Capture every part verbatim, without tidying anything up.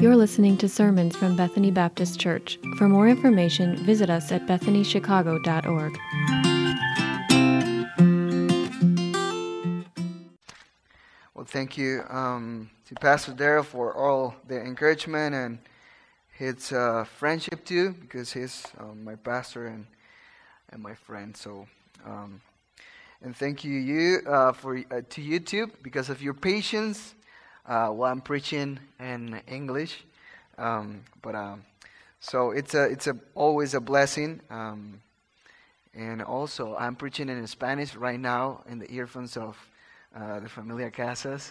You're listening to sermons from Bethany Baptist Church. For more information, visit us at bethany chicago dot org. Well, thank you um, to Pastor Darrell for all the encouragement and his uh, friendship too, because he's um, my pastor and and my friend. So, um, and thank you you uh, for uh, to YouTube because of your patience uh, while I'm preaching in English. Um, but um, so it's a it's a always a blessing. Um, and also, I'm preaching in Spanish right now in the earphones of uh, the Familia Casas.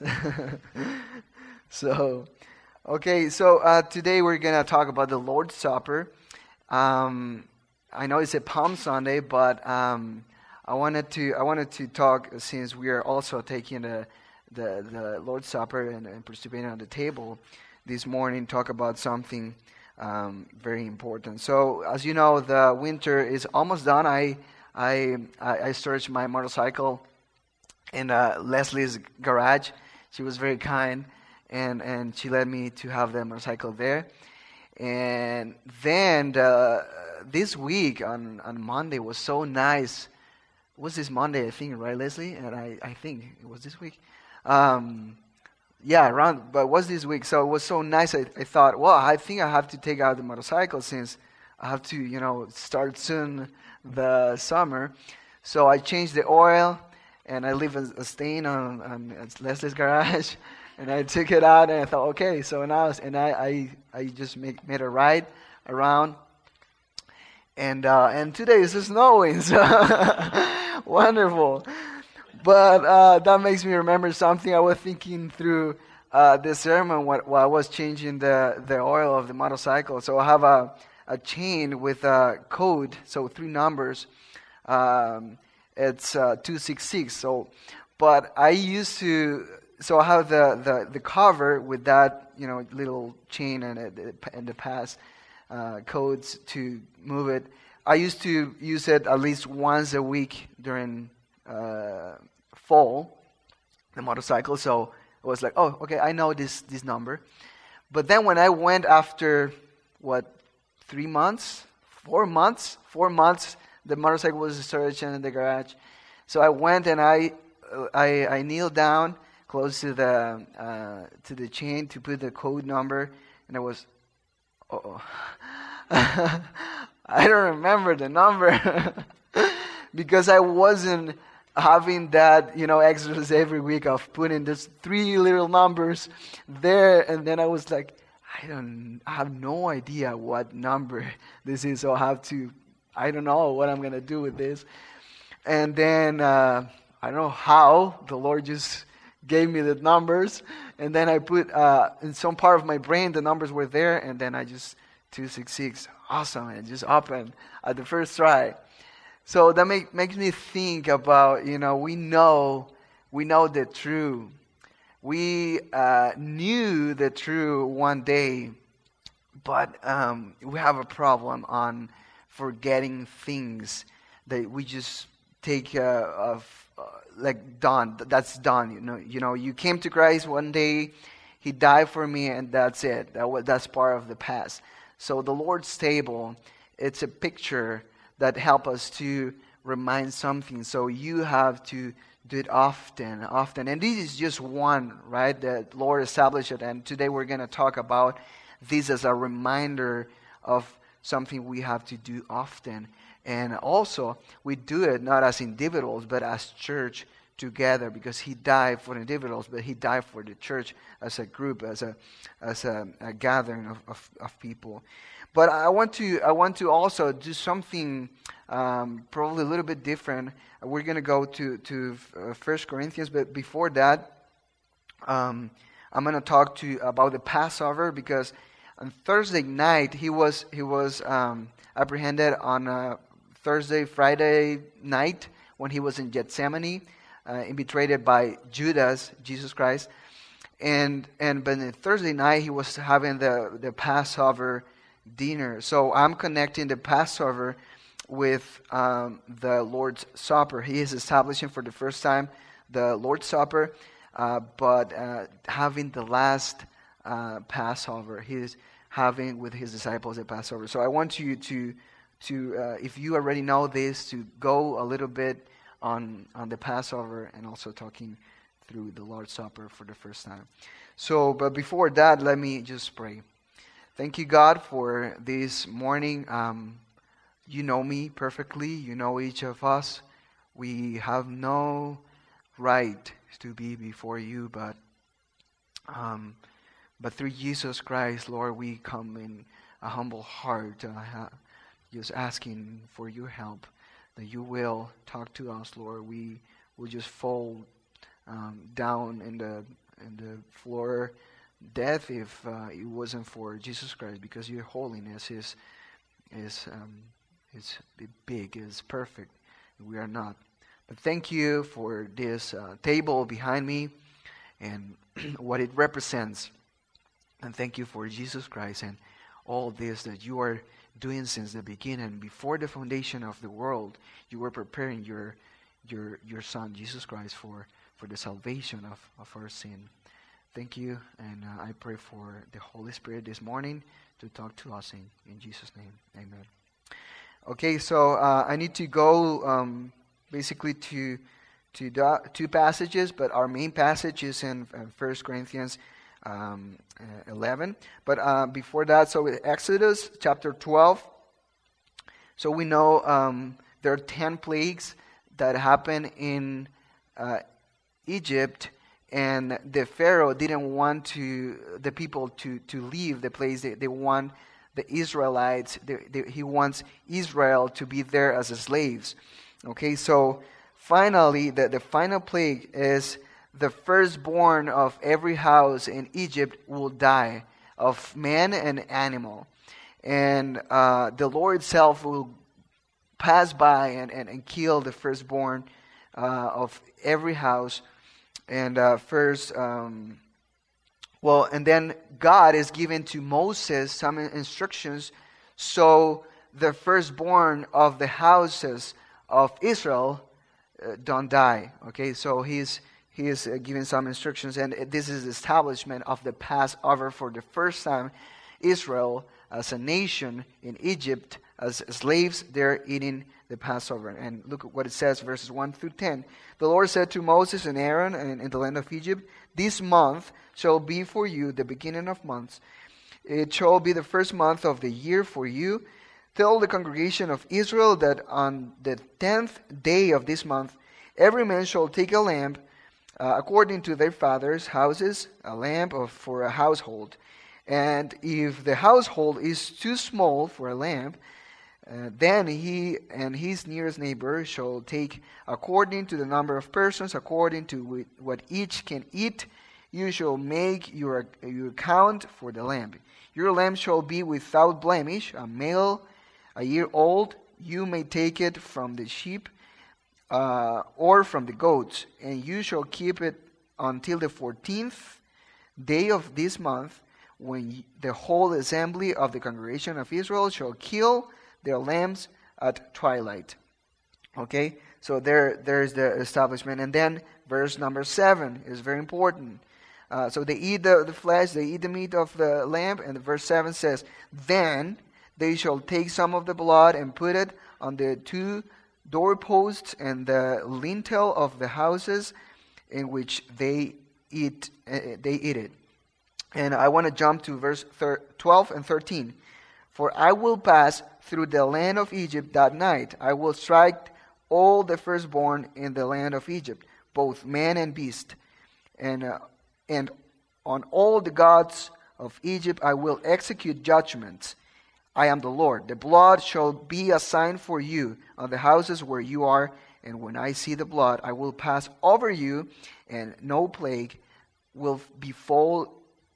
so. Okay, so uh, today we're going to talk about the Lord's Supper. Um, I know it's a Palm Sunday, but um, I wanted to I wanted to talk, since we are also taking the the, the Lord's Supper and, and participating on the table this morning, talk about something um, very important. So, as you know, the winter is almost done. I I I storaged my motorcycle in uh, Leslie's garage. She was very kind. And and she let me to have the motorcycle there. And then uh, this week on, on Monday was so nice. Was this Monday, I think, right, Leslie? And I, I think it was this week. Um, yeah, around, but it was this week. So it was so nice. I, I thought, well, I think I have to take out the motorcycle since I have to, you know, start soon the summer. So I changed the oil, and I leave a, a stain on, on Leslie's garage. And I took it out, and I thought, okay, so now, and I, I, I just make, made a ride around, and uh, and today it's snowing, so wonderful. But uh, that makes me remember something. I was thinking through uh, this sermon while, while I was changing the, the oil of the motorcycle. So I have a, a chain with a code, so three numbers. Um, it's uh, two six six. So, but I used to. So I have the, the, the cover with that, you know, little chain and, and the pass uh, codes to move it. I used to use it at least once a week during uh, fall, the motorcycle. So I was like, oh, okay, I know this, this number. But then when I went after, what, three months, four months, four months, the motorcycle was storage in the garage. So I went and I I, I kneeled down close to the uh, to the chain to put the code number, and I was, oh, I don't remember the number because I wasn't having that, you know, exercise every week of putting these three little numbers there, and then I was like, I don't, I have no idea what number this is, so I have to, I don't know what I'm gonna do with this, and then uh, I don't know how the Lord just gave me the numbers, and then I put uh, in some part of my brain the numbers were there, and then I just two six six, awesome, and just opened at the first try. So that make, makes me think about, you know, we know we know the truth. We uh, knew the truth one day, but um, we have a problem on forgetting things that we just take uh, of. Uh, like done, that's done. You know, you know. You came to Christ one day, He died for me, and that's it. That was, that's part of the past. So the Lord's table, it's a picture that helps us to remind something. So you have to do it often, often. And this is just one, right? The Lord established it, and today we're going to talk about this as a reminder of something we have to do often. And also, we do it not as individuals, but as church together, because He died for individuals, but He died for the church as a group, as a as a, a gathering of, of, of people. But I want to I want to also do something um, probably a little bit different. We're going to go to to uh, First Corinthians, but before that, um, I'm going to talk to you about the Passover, because on Thursday night he was he was um, apprehended on a Thursday, Friday night when he was in Gethsemane, uh, betrayed by Judas, Jesus Christ. And and but on Thursday night he was having the, the Passover dinner. So I'm connecting the Passover with um, the Lord's Supper. He is establishing for the first time the Lord's Supper, uh, but uh, having the last uh, Passover. He's having with his disciples a Passover. So I want you to, to uh, if you already know this, to go a little bit on, on the Passover and also talking through the Lord's Supper for the first time. So, but before that, let me just pray. Thank you, God, for this morning. Um, you know me perfectly. You know each of us. We have no right to be before you, but um, but through Jesus Christ, Lord, we come in a humble heart, uh, just asking for your help, that you will talk to us, Lord. We will just fall um, down in the in the floor, death, if uh, it wasn't for Jesus Christ, because your holiness is is um, is big, is perfect. We are not. But thank you for this uh, table behind me and what it represents. And thank you for Jesus Christ and all this that you are doing since the beginning. Before the foundation of the world, you were preparing your your your Son, Jesus Christ, for, for the salvation of, of our sin. Thank you, and uh, I pray for the Holy Spirit this morning to talk to us in, in Jesus' name. Amen. Okay, so uh, I need to go um, basically to to the, two passages, but our main passage is in uh, First Corinthians um, uh, eleven. But uh, before that, so Exodus chapter twelve. So we know um, there are ten plagues that happen in uh, Egypt, and the Pharaoh didn't want to the people to, to leave the place. They, they want the Israelites, they, they, he wants Israel to be there as slaves. Okay, so finally, the, the final plague is the firstborn of every house in Egypt will die, of man and animal. And uh, the Lord itself will pass by and, and, and kill the firstborn uh, of every house. And uh, first, um, well, and then God is given to Moses some instructions so the firstborn of the houses of Israel uh, don't die. Okay, so he's he is uh, given some instructions, and this is the establishment of the Passover for the first time. Israel as a nation in Egypt as slaves, they're eating the Passover. And look at what it says, verses one through ten. The Lord said to Moses and Aaron in, in the land of Egypt, "This month shall be for you the beginning of months. It shall be the first month of the year for you. Tell the congregation of Israel that on the tenth day of this month, every man shall take a lamb uh, according to their father's houses, a lamb of, for a household. And if the household is too small for a lamb, uh, then he and his nearest neighbor shall take according to the number of persons, according to what each can eat. You shall make your, your count for the lamb. Your lamb shall be without blemish, a male, a year old. You may take it from the sheep uh, or from the goats, and you shall keep it until the fourteenth day of this month, when the whole assembly of the congregation of Israel shall kill their lambs at twilight." Okay, so there, there's the establishment. And then verse number seven is very important. Uh, so they eat the, the flesh, they eat the meat of the lamb, and verse seven says, "Then they shall take some of the blood and put it on the two doorposts and the lintel of the houses in which they eat. Uh, they eat it." And I want to jump to verse twelve and thirteen. "For I will pass through the land of Egypt that night. I will strike all the firstborn in the land of Egypt, both man and beast. And, uh, and on all the gods of Egypt I will execute judgments. I am the Lord. The blood shall be a sign for you on the houses where you are. And when I see the blood, I will pass over you, and no plague will befall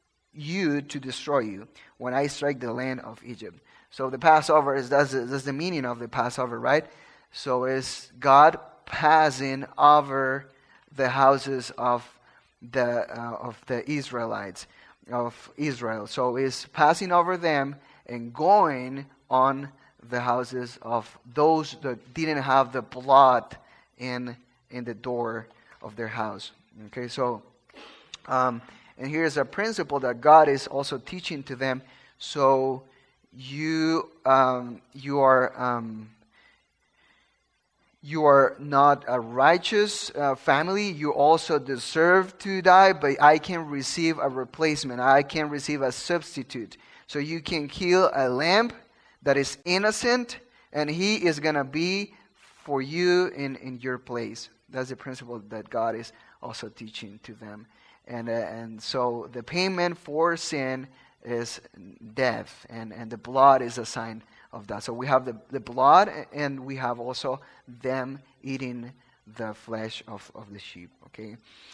you to destroy you when I strike the land of Egypt." So the Passover is that's, that's the meaning of the Passover, right? So is God passing over the houses of the uh, of the Israelites of Israel. So is passing over them and going on the houses of those that didn't have the blood in in the door of their house. Okay, so. Um, And here's a principle that God is also teaching to them. So you um, you are um, you are not a righteous uh, family. You also deserve to die, but I can receive a replacement. I can receive a substitute. So you can kill a lamb that is innocent, and he is going to be for you in, in your place. That's the principle that God is also teaching to them. And uh, and so the payment for sin is death, and, and the blood is a sign of that. So we have the, the blood, and we have also them eating the flesh of, of the sheep. Okay,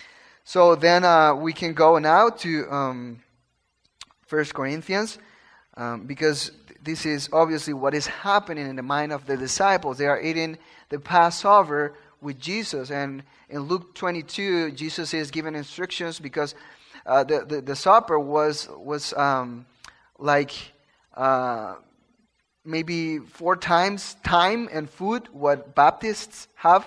so then uh, we can go now to um, First Corinthians, um, because this is obviously what is happening in the mind of the disciples. They are eating the Passover with Jesus, and in Luke twenty-two, Jesus is giving instructions because uh, the, the the supper was was um, like uh, maybe four times time and food what Baptists have.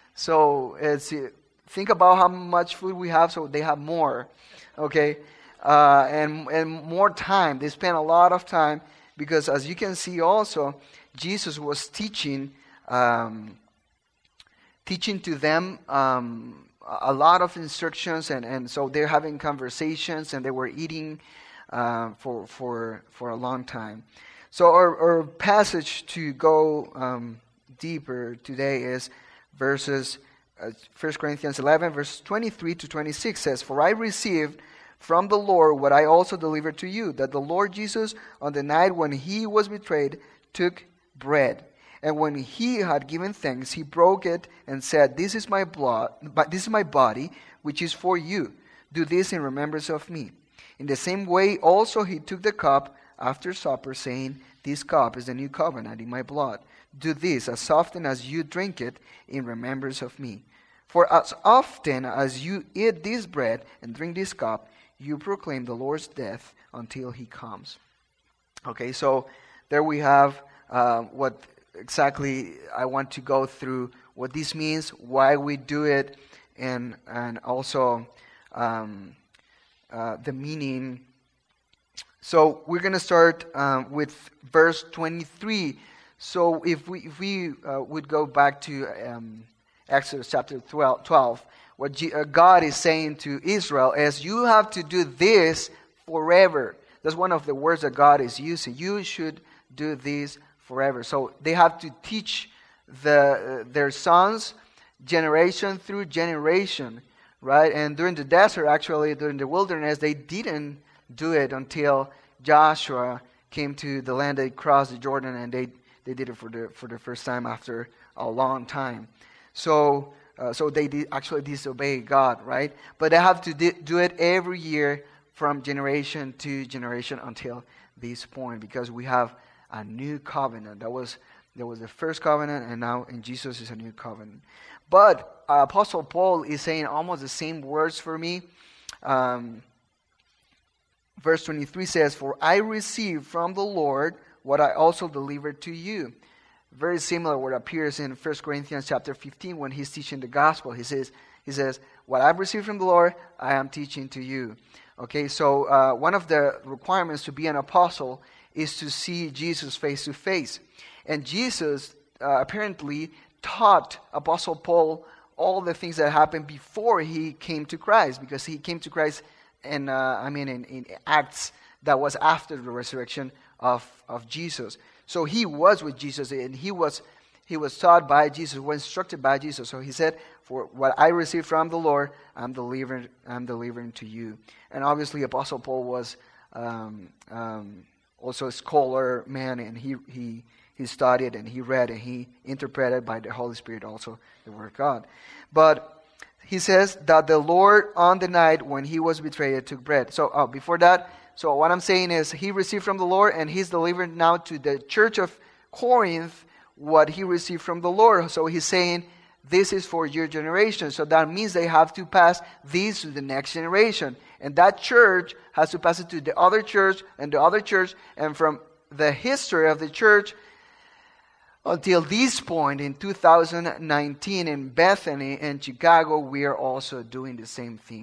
So it's think about how much food we have. So they have more, okay, uh, and and more time. They spend a lot of time because, as you can see, also Jesus was teaching. Um, teaching to them um, a lot of instructions, and, and so they're having conversations, and they were eating uh, for for for a long time. So our, our passage to go um, deeper today is verses uh, First Corinthians eleven, verse twenty-three to twenty-six says, "For I received from the Lord what I also delivered to you, that the Lord Jesus, on the night when he was betrayed, took bread. And when he had given thanks, he broke it and said, 'This is my blood, but this is my body, which is for you. Do this in remembrance of me.' In the same way also he took the cup after supper, saying, 'This cup is the new covenant in my blood. Do this as often as you drink it in remembrance of me. For as often as you eat this bread and drink this cup, you proclaim the Lord's death until he comes.'" Okay, so there we have uh, what exactly I want to go through what this means, why we do it, and and also um, uh, the meaning. So we're going to start um, with verse twenty-three. So if we if we uh, would go back to um, Exodus chapter twelve, what G- uh, God is saying to Israel is, you have to do this forever. That's one of the words that God is using. You should do this forever. So they have to teach the uh, their sons generation through generation, right? And during the desert, actually, during the wilderness, they didn't do it until Joshua came to the land. They crossed the Jordan, and they, they did it for the for the first time after a long time. So uh, so they did actually disobey God, right? But they have to di- do it every year from generation to generation until this point, because we have a new covenant. That was there was the first covenant, and now in Jesus is a new covenant. But uh, Apostle Paul is saying almost the same words for me. Um, verse twenty-three says, "For I received from the Lord what I also delivered to you." Very similar what appears in First Corinthians chapter fifteen when he's teaching the gospel. He says, he says, "What I've received from the Lord, I am teaching to you." Okay, so uh, one of the requirements to be an apostle is to see Jesus face to face. And Jesus uh, apparently taught Apostle Paul all the things that happened before he came to Christ, because he came to Christ in, uh, I mean, in, in Acts that was after the resurrection of, of Jesus. So he was with Jesus, and he was he was taught by Jesus, was instructed by Jesus. So he said, "For what I received from the Lord, I'm delivering, I'm delivering to you." And obviously, Apostle Paul was um, um, also a scholar man, and he he he studied and he read and he interpreted by the Holy Spirit also the Word of God. But he says that the Lord on the night when he was betrayed took bread. So uh, before that, so what I'm saying is he received from the Lord, and he's delivering now to the church of Corinth what he received from the Lord. So he's saying, this is for your generation. So that means they have to pass these to the next generation. And that church has to pass it to the other church and the other church. And from the history of the church until this point in two thousand nineteen in Bethany and Chicago, we are also doing the same thing.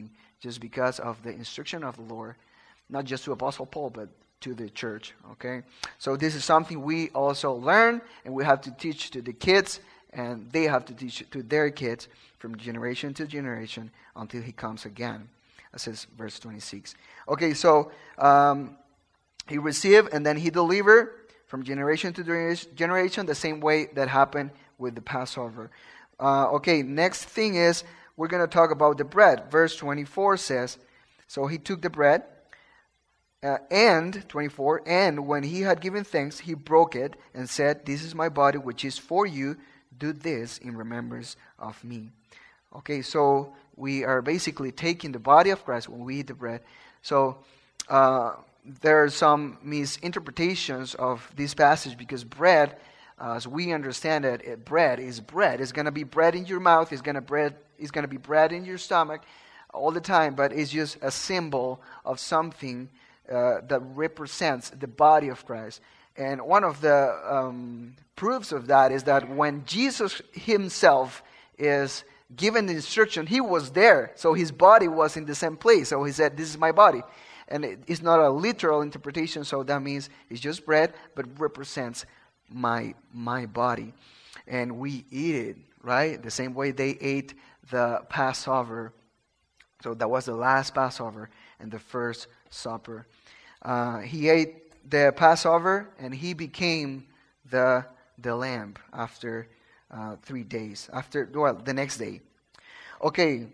just because of the instruction of the Lord, not just to Apostle Paul, but to the church. Okay, so this is something we also learn, and we have to teach to the kids, and they have to teach to their kids from generation to generation until he comes again. That says verse twenty-six. Okay, so um, he received and then he delivered from generation to generation, the same way that happened with the Passover. Uh, okay, next thing is we're going to talk about the bread. Verse twenty-four says, so he took the bread, uh, and, twenty-four, and when he had given thanks, he broke it and said, this is my body which is for you. Do this in remembrance of me. Okay, so we are basically taking the body of Christ when we eat the bread. So uh, there are some misinterpretations of this passage because bread, uh, as we understand it, it, bread is bread. It's going to be bread in your mouth. It's going to bread. It's going to be bread in your stomach all the time. But it's just a symbol of something uh, that represents the body of Christ. And one of the um, proofs of that is that when Jesus himself is given the instruction, he was there. So his body was in the same place. So he said, this is my body. And it, it's not a literal interpretation, so that means it's just bread, but represents my my body. And we eat it, right? The same way they ate the Passover. So that was the last Passover and the first supper. Uh, he ate the Passover, and he became the the lamb after uh, three days. After well, the next day. Okay,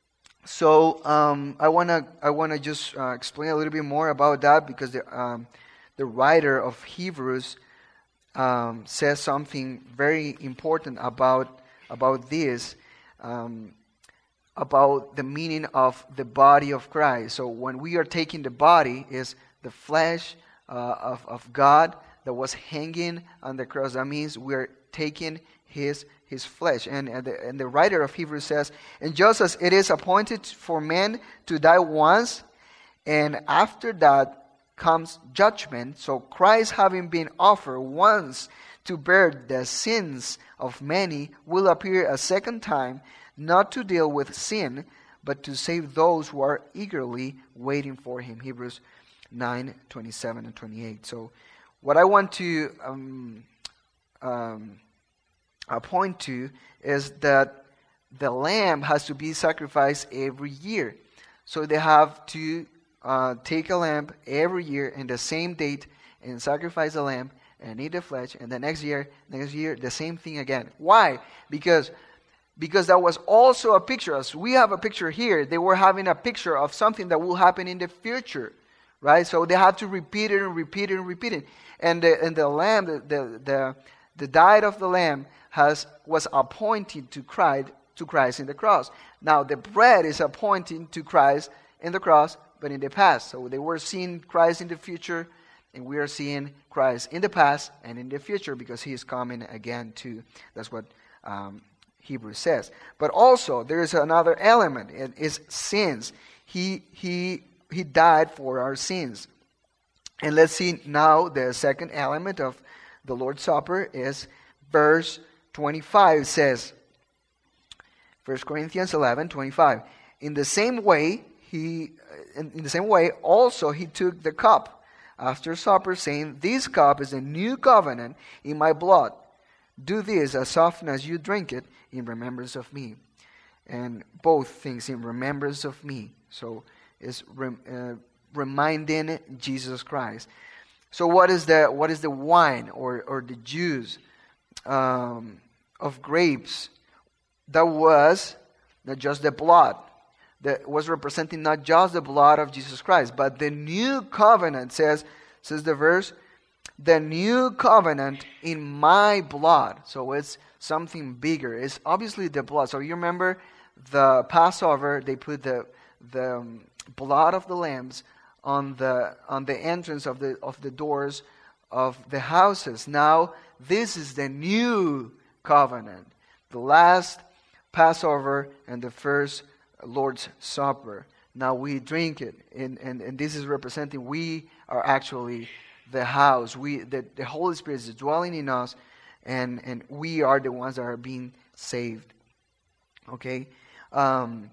so um, I wanna I wanna just uh, explain a little bit more about that because the um, the writer of Hebrews um, says something very important about about this. Um, about the meaning of the body of Christ. So when we are taking the body, is the flesh uh, of, of God that was hanging on the cross. That means we're taking his his flesh. And, and, the, and the writer of Hebrews says, and just as it is appointed for men to die once, and after that comes judgment, so Christ, having been offered once to bear the sins of many, will appear a second time, not to deal with sin, but to save those who are eagerly waiting for him. Hebrews nine, twenty-seven and twenty-eight. So what I want to um, um, uh, point to is that the lamb has to be sacrificed every year. So they have to uh, take a lamb every year in the same date and sacrifice the lamb and eat the flesh. And the next year, next year, the same thing again. Why? Because Because that was also a picture. As we have a picture here, they were having a picture of something that will happen in the future, right? So they have to repeat it and repeat it and repeat it. And the, and the lamb, the, the the the diet of the lamb has was appointed to Christ to Christ in the cross. Now the bread is appointing to Christ in the cross, but in the past. So they were seeing Christ in the future, and we are seeing Christ in the past and in the future because he is coming again too. That's what Um, Hebrews says. But also there is another element. It is sins. He he he died for our sins. And let's see now the second element of the Lord's Supper is verse twenty-five says, First Corinthians eleven, twenty-five. In the same way he in, in the same way also he took the cup after supper, saying, this cup is a new covenant in my blood. Do this as often as you drink it in remembrance of me. And both things in remembrance of me. So it's rem, uh, reminding Jesus Christ. So what is the what is the wine or, or the juice um, of grapes? That was not just the blood. That was representing not just the blood of Jesus Christ, but the new covenant, says, says the verse, the new covenant in my blood. So it's something bigger. It's obviously the blood. So you remember the Passover, they put the the um, blood of the lambs on the on the entrance of the of the doors of the houses. Now this is the new covenant. The last Passover and the first Lord's Supper. Now we drink it. And, and, and this is representing we are actually the house. We the, the Holy Spirit is dwelling in us, and, and we are the ones that are being saved. Okay? Um,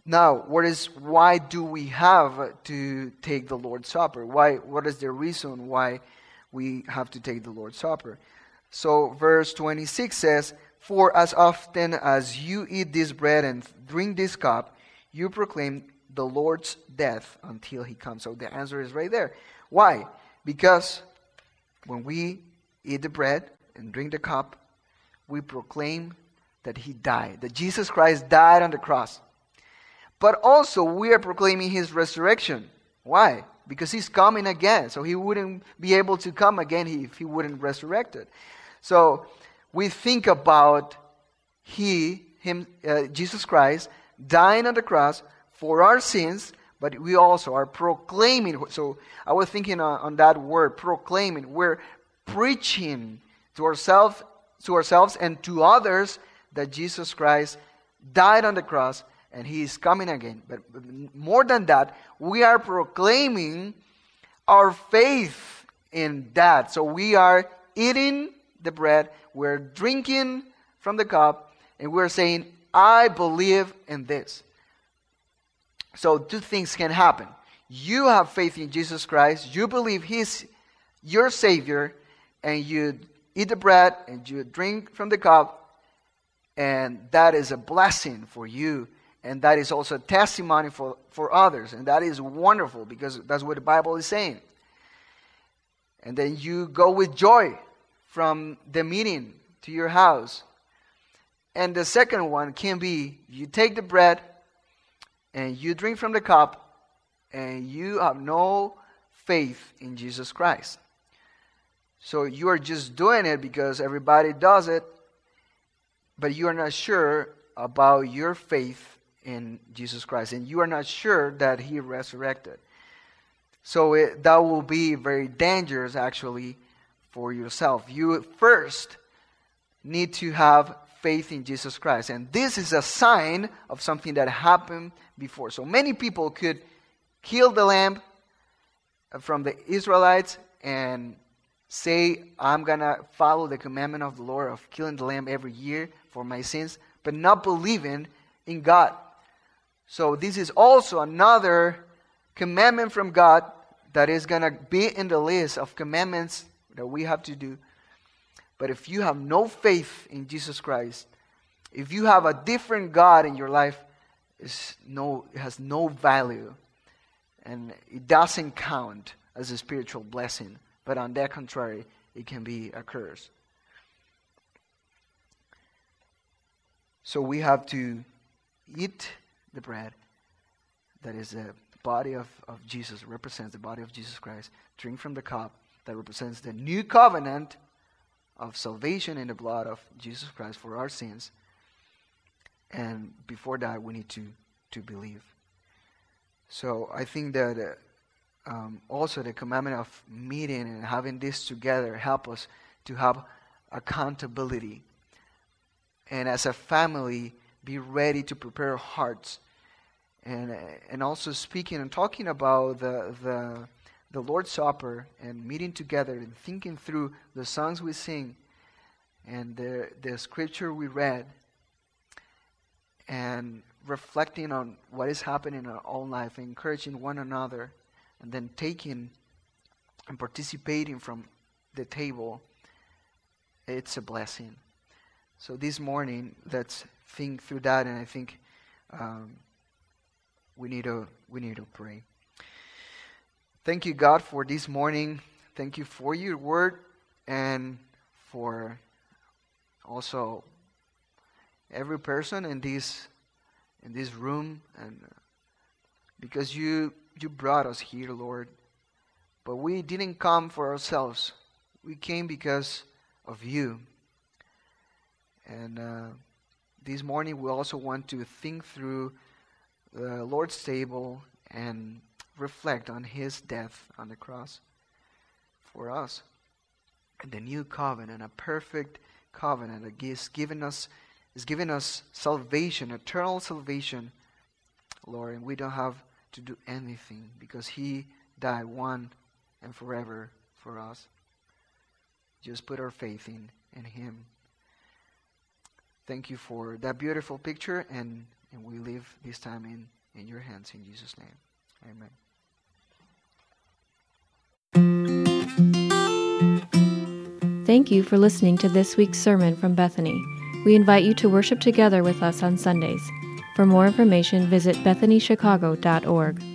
Now, what is why do we have to take the Lord's Supper? Why? What is the reason why we have to take the Lord's Supper? So, verse twenty-six says, "For as often as you eat this bread and drink this cup, you proclaim the Lord's death until he comes." So the answer is right there. Why? Because when we eat the bread and drink the cup, we proclaim that he died, that Jesus Christ died on the cross. But also we are proclaiming his resurrection. Why? Because he's coming again. So he wouldn't be able to come again if he wouldn't resurrect it. So we think about he, him, uh, Jesus Christ, dying on the cross for our sins, but we also are proclaiming. So I was thinking on, on that word, proclaiming. We're preaching to ourselves, to ourselves and to others that Jesus Christ died on the cross and he is coming again. But more than that, we are proclaiming our faith in that. So we are eating the bread, we're drinking from the cup, and we're saying, I believe in this. So two things can happen. You have faith in Jesus Christ, you believe he's your Savior, and you eat the bread and you drink from the cup, and that is a blessing for you. And that is also a testimony for, for others. And that is wonderful because that's what the Bible is saying. And then you go with joy from the meeting to your house. And the second one can be you take the bread and you drink from the cup and you have no faith in Jesus Christ. So you are just doing it because everybody does it, but you are not sure about your faith in Jesus Christ, and you are not sure that he resurrected. So it, that will be very dangerous actually for yourself. You first need to have faith in Jesus Christ, and this is a sign of something that happened before. So many people could kill the lamb from the Israelites and say, I'm gonna follow the commandment of the Lord of killing the lamb every year for my sins, but not believing in God. So this is also another commandment from God that is going to be in the list of commandments that we have to do. But if you have no faith in Jesus Christ, if you have a different God in your life, it's no, it has no value. And it doesn't count as a spiritual blessing. But on the contrary, it can be a curse. So we have to eat the bread that is the body of, of Jesus, represents the body of Jesus Christ. Drink from the cup that represents the new covenant of salvation in the blood of Jesus Christ for our sins. And before that, we need to, to believe. So I think that uh, um, also the commandment of meeting and having this together help us to have accountability. And as a family, be ready to prepare our hearts. And and also speaking and talking about the, the, the Lord's Supper and meeting together and thinking through the songs we sing and the, the scripture we read and reflecting on what is happening in our own life, and encouraging one another, and then taking and participating from the table, it's a blessing. So this morning, let's think through that, and I think um, we need to we need to pray. Thank you, God, for this morning. Thank you for your word, and for also every person in this in this room, and because you you brought us here, Lord. But we didn't come for ourselves. We came because of you. And uh, this morning we also want to think through the Lord's table and reflect on his death on the cross for us. And the new covenant, a perfect covenant that is given us, is giving us salvation, eternal salvation, Lord. And we don't have to do anything because he died one and forever for us. Just put our faith in, in him. Thank you for that beautiful picture, and And we leave this time in, in your hands in Jesus' name. Amen. Thank you for listening to this week's sermon from Bethany. We invite you to worship together with us on Sundays. For more information, visit bethany chicago dot org.